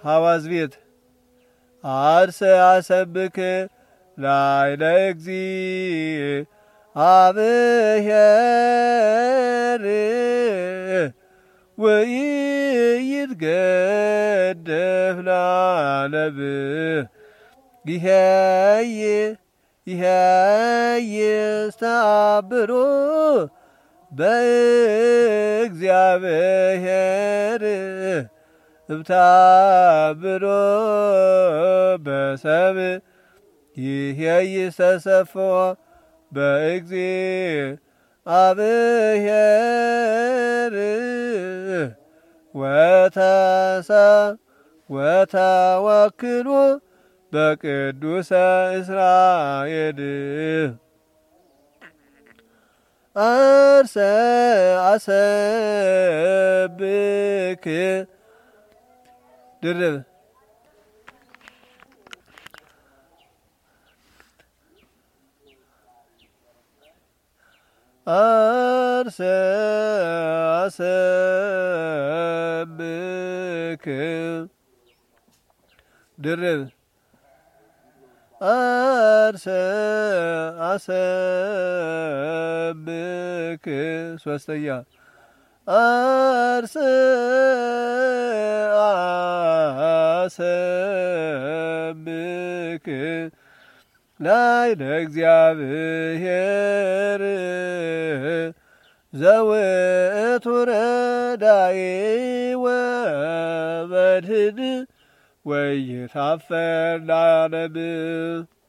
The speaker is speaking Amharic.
ሐዋዝ ቤት አርሰ አሰብክ ላይለ እግዚአብሔር ወኢይትገደፍ ለዓለም ይሄይስተአብሮ በእግዚአብሔር እብታብሮ በሰብእ ይሄይስተሰፍሖ በእግዚአብሔር ወተወክሎ በቅዱሰ እስራኤል አርሰ አሰብክ ድርብ አርሰ አሰብክ ድርብ አርሰ አሰብክ ሶስተኛ አርሰ አሰብክ ላይለ እግዚአብሔር ዘውእቱ ረዳኢ ወመድኅን ወኢይትኀፈር ለዓለም